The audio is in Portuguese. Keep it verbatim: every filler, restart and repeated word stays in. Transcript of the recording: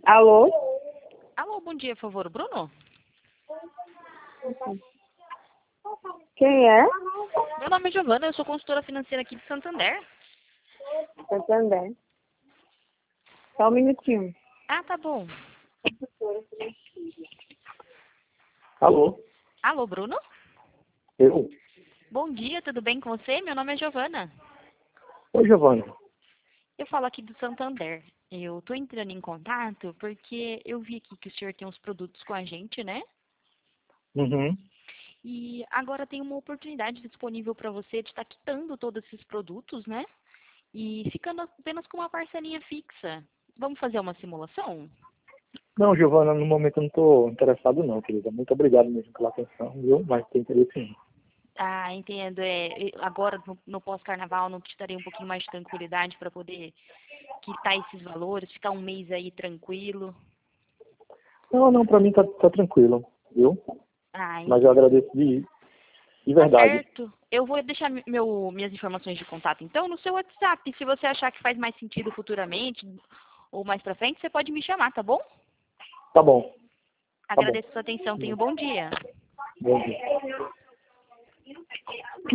Alô? Alô, bom dia, por favor, Bruno? Quem é? Meu nome é Giovana, eu sou consultora financeira aqui de Santander. Santander. Só um minutinho. Ah, tá bom. Alô? Alô, Bruno? Eu? Bom dia, tudo bem com você? Meu nome é Giovana. Oi, Giovana. Eu falo aqui do Santander. Eu tô entrando em contato porque eu vi aqui que o senhor tem uns produtos com a gente, né? Uhum. E agora tem uma oportunidade disponível para você de estar quitando todos esses produtos, né? E ficando apenas com uma parcelinha fixa. Vamos fazer uma simulação? Não, Giovana, no momento eu não estou interessado não, querida. Muito obrigado mesmo pela atenção, viu? Mas tem interesse sim. Ah, entendo. É, agora, no, no pós-carnaval, não te daria um pouquinho mais de tranquilidade para poder quitar esses valores, ficar um mês aí tranquilo. Não, não, pra mim tá, tá tranquilo, viu? Ah, Mas eu entendo. agradeço de, de Tá verdade. certo. Eu vou deixar meu, minhas informações de contato, então, no seu WhatsApp. Se você achar que faz mais sentido futuramente ou mais pra frente, você pode me chamar, tá bom? Tá bom, tá bom. Agradeço a sua atenção. Tenha um bom dia. Bom dia.